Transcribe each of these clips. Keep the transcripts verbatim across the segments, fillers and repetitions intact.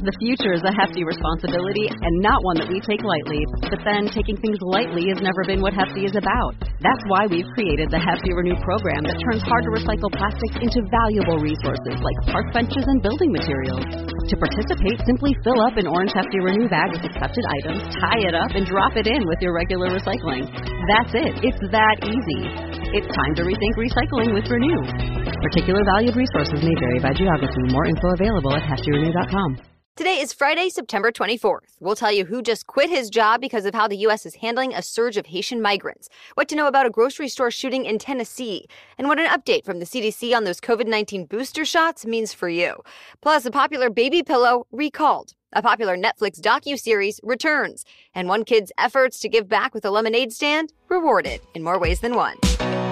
The future is a hefty responsibility and not one that we take lightly. But then, taking things lightly has never been what Hefty is about. That's why we've created the Hefty Renew program that turns hard-to-recycle plastics into valuable resources like park benches and building materials. To participate, simply fill up an orange Hefty Renew bag with accepted items, tie it up, and drop it in with your regular recycling. That's it. It's that easy. It's time to rethink recycling with Renew. Particular valued resources may vary by geography. More info available at hefty renew dot com. Today is Friday, September twenty-fourth. We'll tell you who just quit his job because of how the U S is handling a surge of Haitian migrants, what to know about a grocery store shooting in Tennessee, and what an update from the C D C on those COVID nineteen booster shots means for you. Plus, a popular baby pillow recalled, a popular Netflix docuseries returns, and one kid's efforts to give back with a lemonade stand rewarded in more ways than one.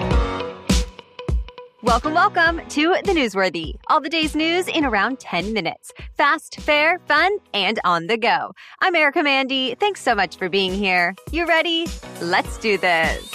Welcome, welcome to The Newsworthy. All the day's news in around ten minutes. Fast, fair, fun, and on the go. I'm Erica Mandy. Thanks so much for being here. You ready? Let's do this.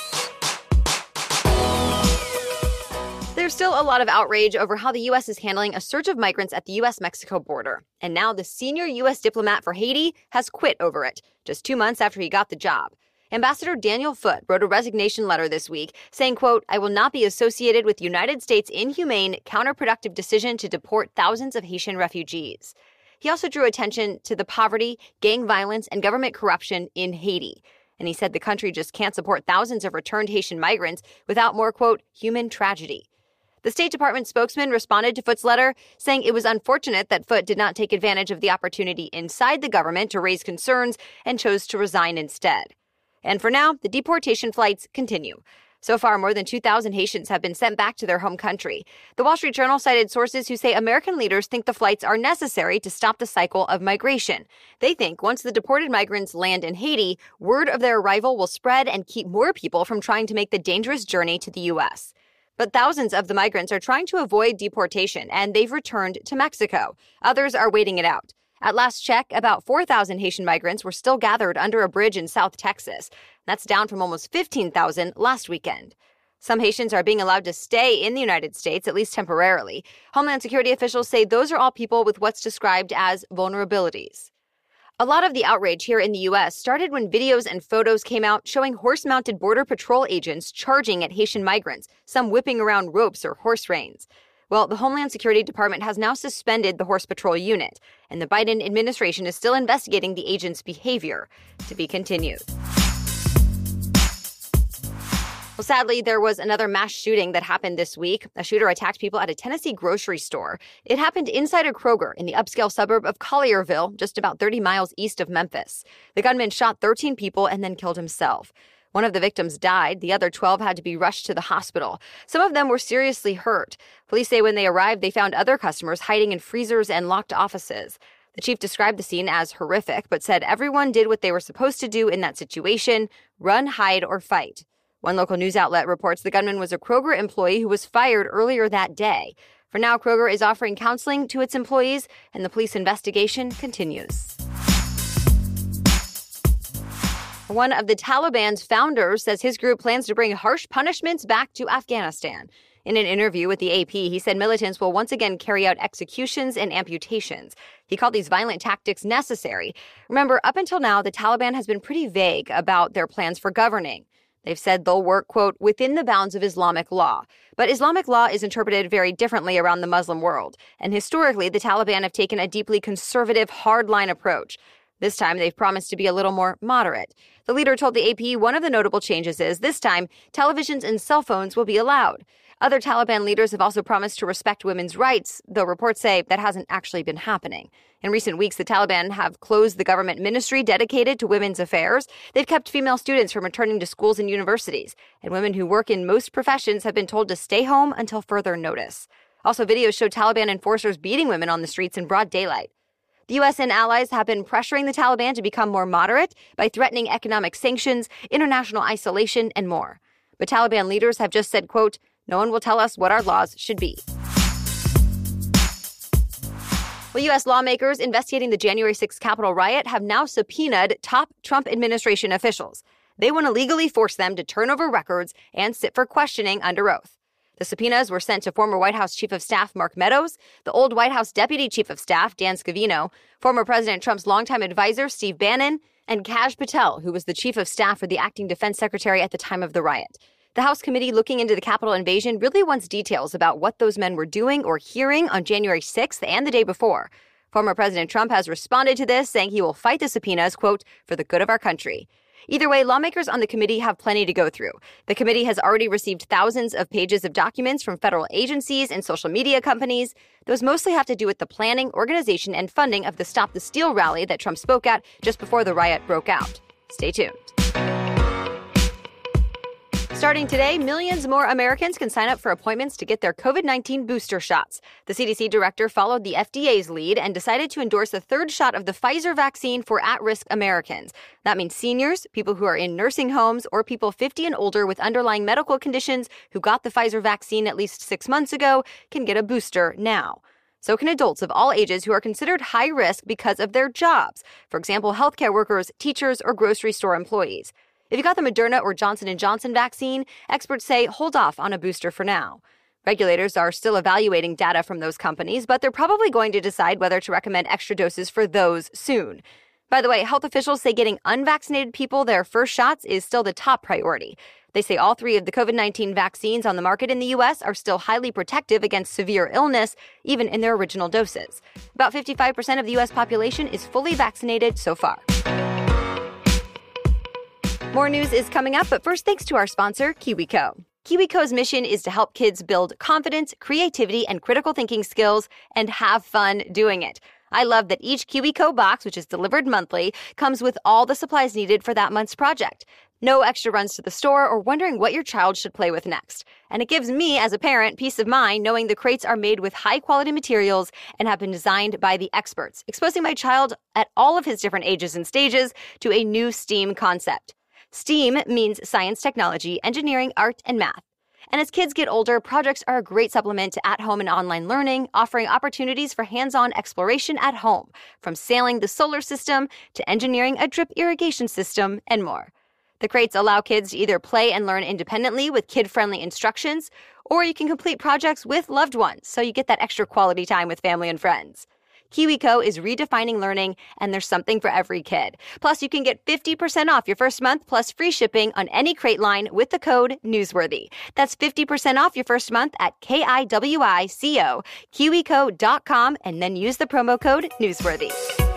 There's still a lot of outrage over how the U S is handling a surge of migrants at the U S Mexico border. And now the senior U S diplomat for Haiti has quit over it, just two months after he got the job. Ambassador Daniel Foote wrote a resignation letter this week saying, quote, I will not be associated with United States' inhumane, counterproductive decision to deport thousands of Haitian refugees. He also drew attention to the poverty, gang violence, and government corruption in Haiti. And he said the country just can't support thousands of returned Haitian migrants without more, quote, human tragedy. The State Department spokesman responded to Foote's letter, saying it was unfortunate that Foote did not take advantage of the opportunity inside the government to raise concerns and chose to resign instead. And for now, the deportation flights continue. So far, more than two thousand Haitians have been sent back to their home country. The Wall Street Journal cited sources who say American leaders think the flights are necessary to stop the cycle of migration. They think once the deported migrants land in Haiti, word of their arrival will spread and keep more people from trying to make the dangerous journey to the U S. But thousands of the migrants are trying to avoid deportation, and they've returned to Mexico. Others are waiting it out. At last check, about four thousand Haitian migrants were still gathered under a bridge in South Texas. That's down from almost fifteen thousand last weekend. Some Haitians are being allowed to stay in the United States, at least temporarily. Homeland Security officials say those are all people with what's described as vulnerabilities. A lot of the outrage here in the U S started when videos and photos came out showing horse-mounted Border Patrol agents charging at Haitian migrants, some whipping around ropes or horse reins. Well, the Homeland Security Department has now suspended the Horse Patrol unit, and the Biden administration is still investigating the agent's behavior. To be continued. Well, sadly, there was another mass shooting that happened this week. A shooter attacked people at a Tennessee grocery store. It happened inside a Kroger in the upscale suburb of Collierville, just about thirty miles east of Memphis. The gunman shot thirteen people and then killed himself. One of the victims died. The other twelve had to be rushed to the hospital. Some of them were seriously hurt. Police say when they arrived, they found other customers hiding in freezers and locked offices. The chief described the scene as horrific, but said everyone did what they were supposed to do in that situation: run, hide, or fight. One local news outlet reports the gunman was a Kroger employee who was fired earlier that day. For now, Kroger is offering counseling to its employees, and the police investigation continues. One of the Taliban's founders says his group plans to bring harsh punishments back to Afghanistan. In an interview with the A P, he said militants will once again carry out executions and amputations. He called these violent tactics necessary. Remember, up until now, the Taliban has been pretty vague about their plans for governing. They've said they'll work, quote, within the bounds of Islamic law. But Islamic law is interpreted very differently around the Muslim world. And historically, the Taliban have taken a deeply conservative, hardline approach. This time, they've promised to be a little more moderate. The leader told the A P one of the notable changes is, this time, televisions and cell phones will be allowed. Other Taliban leaders have also promised to respect women's rights, though reports say that hasn't actually been happening. In recent weeks, the Taliban have closed the government ministry dedicated to women's affairs. They've kept female students from returning to schools and universities. And women who work in most professions have been told to stay home until further notice. Also, videos show Taliban enforcers beating women on the streets in broad daylight. The U S and allies have been pressuring the Taliban to become more moderate by threatening economic sanctions, international isolation, and more. But Taliban leaders have just said, quote, no one will tell us what our laws should be. Well, U S lawmakers investigating the January sixth Capitol riot have now subpoenaed top Trump administration officials. They want to legally force them to turn over records and sit for questioning under oath. The subpoenas were sent to former White House Chief of Staff Mark Meadows, the old White House Deputy Chief of Staff Dan Scavino, former President Trump's longtime advisor Steve Bannon, and Kaj Patel, who was the Chief of Staff for the acting defense secretary at the time of the riot. The House committee looking into the Capitol invasion really wants details about what those men were doing or hearing on January sixth and the day before. Former President Trump has responded to this, saying he will fight the subpoenas, quote, for the good of our country. Either way, lawmakers on the committee have plenty to go through. The committee has already received thousands of pages of documents from federal agencies and social media companies. Those mostly have to do with the planning, organization, and funding of the Stop the Steal rally that Trump spoke at just before the riot broke out. Stay tuned. Starting today, millions more Americans can sign up for appointments to get their COVID nineteen booster shots. The C D C director followed the F D A's lead and decided to endorse a third shot of the Pfizer vaccine for at-risk Americans. That means seniors, people who are in nursing homes, or people fifty and older with underlying medical conditions who got the Pfizer vaccine at least six months ago can get a booster now. So can adults of all ages who are considered high risk because of their jobs. For example, healthcare workers, teachers, or grocery store employees. If you got the Moderna or Johnson and Johnson vaccine, experts say hold off on a booster for now. Regulators are still evaluating data from those companies, but they're probably going to decide whether to recommend extra doses for those soon. By the way, health officials say getting unvaccinated people their first shots is still the top priority. They say all three of the COVID nineteen vaccines on the market in the U S are still highly protective against severe illness, even in their original doses. About fifty-five percent of the U S population is fully vaccinated so far. More news is coming up, but first, thanks to our sponsor, KiwiCo. KiwiCo's mission is to help kids build confidence, creativity, and critical thinking skills and have fun doing it. I love that each KiwiCo box, which is delivered monthly, comes with all the supplies needed for that month's project. No extra runs to the store or wondering what your child should play with next. And it gives me, as a parent, peace of mind knowing the crates are made with high-quality materials and have been designed by the experts, exposing my child at all of his different ages and stages to a new STEAM concept. STEAM means science, technology, engineering, art, and math. And as kids get older, projects are a great supplement to at-home and online learning, offering opportunities for hands-on exploration at home, from sailing the solar system to engineering a drip irrigation system and more. The crates allow kids to either play and learn independently with kid-friendly instructions, or you can complete projects with loved ones, so you get that extra quality time with family and friends. KiwiCo is redefining learning, and there's something for every kid. Plus, you can get fifty percent off your first month plus free shipping on any crate line with the code Newsworthy. That's fifty percent off your first month at K I W I C O, kiwico dot com, and then use the promo code Newsworthy.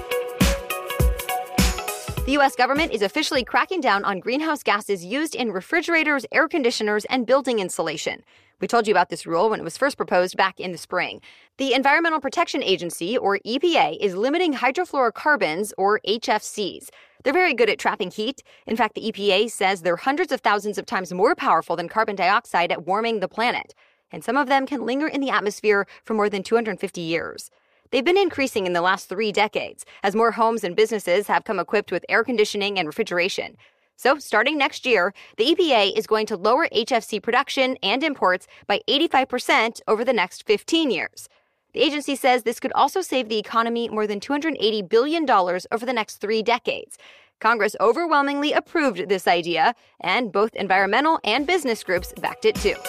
The U S government is officially cracking down on greenhouse gases used in refrigerators, air conditioners, and building insulation. We told you about this rule when it was first proposed back in the spring. The Environmental Protection Agency, or E P A, is limiting hydrofluorocarbons, or H F Cs. They're very good at trapping heat. In fact, the E P A says they're hundreds of thousands of times more powerful than carbon dioxide at warming the planet. And some of them can linger in the atmosphere for more than two hundred fifty years. They've been increasing in the last three decades, as more homes and businesses have come equipped with air conditioning and refrigeration. So, starting next year, the E P A is going to lower H F C production and imports by eighty-five percent over the next fifteen years. The agency says this could also save the economy more than two hundred eighty billion dollars over the next three decades. Congress overwhelmingly approved this idea, and both environmental and business groups backed it too.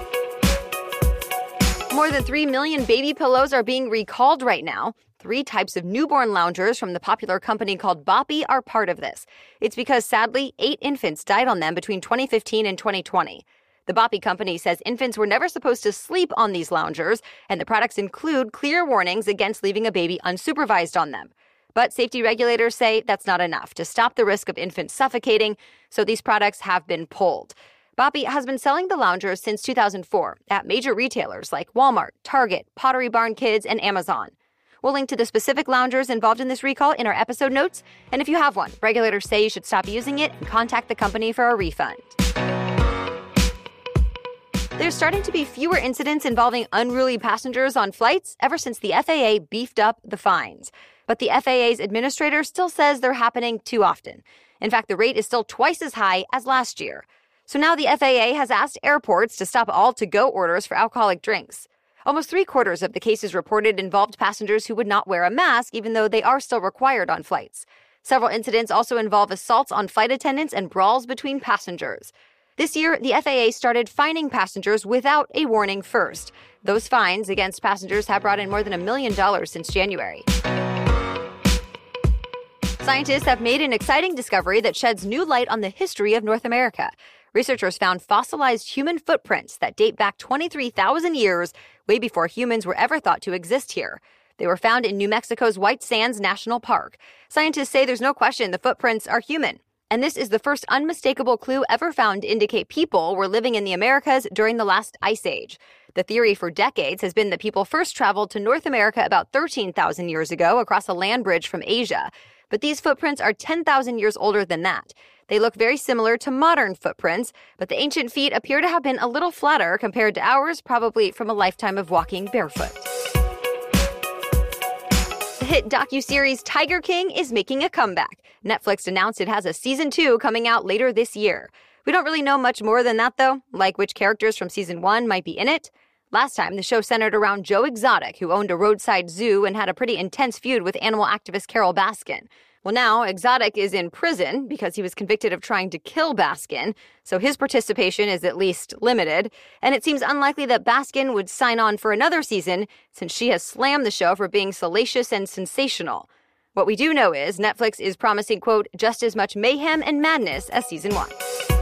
More than three million baby pillows are being recalled right now. Three types of newborn loungers from the popular company called Boppy are part of this. It's because, sadly, eight infants died on them between twenty fifteen and twenty twenty. The Boppy company says infants were never supposed to sleep on these loungers, and the products include clear warnings against leaving a baby unsupervised on them. But safety regulators say that's not enough to stop the risk of infants suffocating, so these products have been pulled. Boppy has been selling the loungers since two thousand four at major retailers like Walmart, Target, Pottery Barn Kids, and Amazon. We'll link to the specific loungers involved in this recall in our episode notes, and if you have one, regulators say you should stop using it and contact the company for a refund. There's starting to be fewer incidents involving unruly passengers on flights ever since the F A A beefed up the fines. But the F A A's administrator still says they're happening too often. In fact, the rate is still twice as high as last year. So now the F A A has asked airports to stop all to-go orders for alcoholic drinks. Almost three-quarters of the cases reported involved passengers who would not wear a mask, even though they are still required on flights. Several incidents also involve assaults on flight attendants and brawls between passengers. This year, the F A A started fining passengers without a warning first. Those fines against passengers have brought in more than a million dollars since January. Scientists have made an exciting discovery that sheds new light on the history of North America. Researchers found fossilized human footprints that date back twenty-three thousand years, way before humans were ever thought to exist here. They were found in New Mexico's White Sands National Park. Scientists say there's no question the footprints are human. And this is the first unmistakable clue ever found to indicate people were living in the Americas during the last ice age. The theory for decades has been that people first traveled to North America about thirteen thousand years ago across a land bridge from Asia. But these footprints are ten thousand years older than that. They look very similar to modern footprints, but the ancient feet appear to have been a little flatter compared to ours, probably from a lifetime of walking barefoot. The hit docuseries Tiger King is making a comeback. Netflix announced it has a season two coming out later this year. We don't really know much more than that, though, like which characters from season one might be in it. Last time, the show centered around Joe Exotic, who owned a roadside zoo and had a pretty intense feud with animal activist Carol Baskin. Well, now, Exotic is in prison because he was convicted of trying to kill Baskin, so his participation is at least limited, and it seems unlikely that Baskin would sign on for another season since she has slammed the show for being salacious and sensational. What we do know is Netflix is promising, quote, just as much mayhem and madness as season one.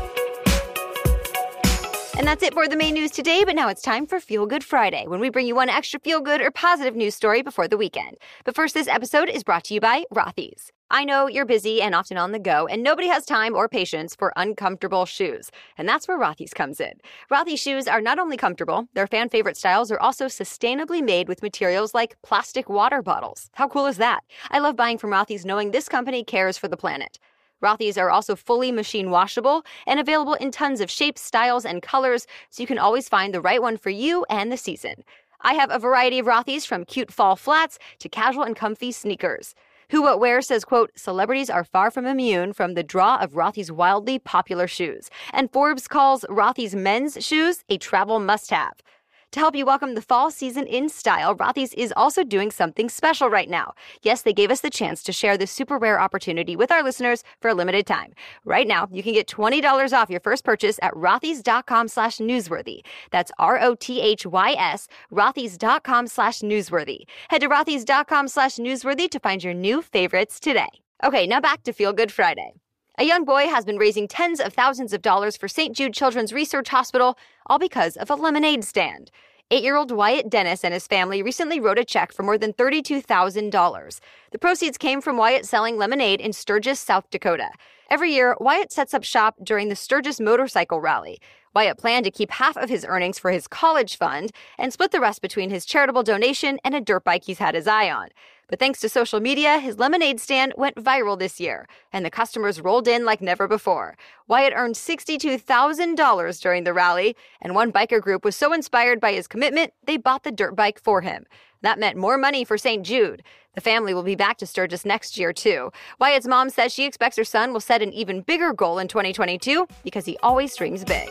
And that's it for the main news today, but now it's time for Feel Good Friday, when we bring you one extra feel-good or positive news story before the weekend. But first, this episode is brought to you by Rothy's. I know you're busy and often on the go, and nobody has time or patience for uncomfortable shoes. And that's where Rothy's comes in. Rothy's shoes are not only comfortable, their fan-favorite styles are also sustainably made with materials like plastic water bottles. How cool is that? I love buying from Rothy's knowing this company cares for the planet. Rothy's are also fully machine washable and available in tons of shapes, styles, and colors, so you can always find the right one for you and the season. I have a variety of Rothy's, from cute fall flats to casual and comfy sneakers. Who What Wear says, quote, celebrities are far from immune from the draw of Rothy's wildly popular shoes. And Forbes calls Rothy's men's shoes a travel must-have. To help you welcome the fall season in style, Rothy's is also doing something special right now. Yes, they gave us the chance to share this super rare opportunity with our listeners for a limited time. Right now, you can get twenty dollars off your first purchase at rothys.com slash newsworthy. That's R O T H Y S, rothys.com slash newsworthy. Head to rothys.com slash newsworthy to find your new favorites today. Okay, now back to Feel Good Friday. A young boy has been raising tens of thousands of dollars for Saint Jude Children's Research Hospital, all because of a lemonade stand. Eight-year-old Wyatt Dennis and his family recently wrote a check for more than thirty-two thousand dollars. The proceeds came from Wyatt selling lemonade in Sturgis, South Dakota. Every year, Wyatt sets up shop during the Sturgis Motorcycle Rally. Wyatt planned to keep half of his earnings for his college fund and split the rest between his charitable donation and a dirt bike he's had his eye on. But thanks to social media, his lemonade stand went viral this year, and the customers rolled in like never before. Wyatt earned sixty-two thousand dollars during the rally, and one biker group was so inspired by his commitment, they bought the dirt bike for him. That meant more money for Saint Jude. The family will be back to Sturgis next year, too. Wyatt's mom says she expects her son will set an even bigger goal in twenty twenty-two because he always dreams big.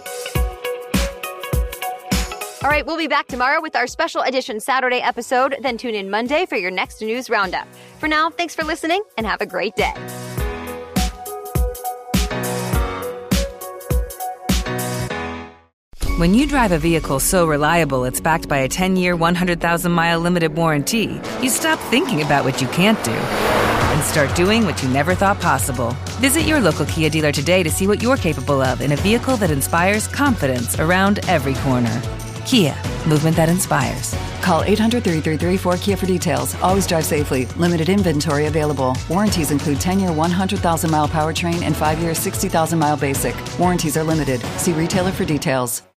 All right, we'll be back tomorrow with our special edition Saturday episode, then tune in Monday for your next news roundup. For now, thanks for listening and have a great day. When you drive a vehicle so reliable it's backed by a ten-year, one hundred thousand mile limited warranty, you stop thinking about what you can't do and start doing what you never thought possible. Visit your local Kia dealer today to see what you're capable of in a vehicle that inspires confidence around every corner. Kia, movement that inspires. Call eight hundred, three three three, four K I A for details. Always drive safely. Limited inventory available. Warranties include ten-year, one hundred thousand mile powertrain and five-year, sixty thousand mile basic. Warranties are limited. See retailer for details.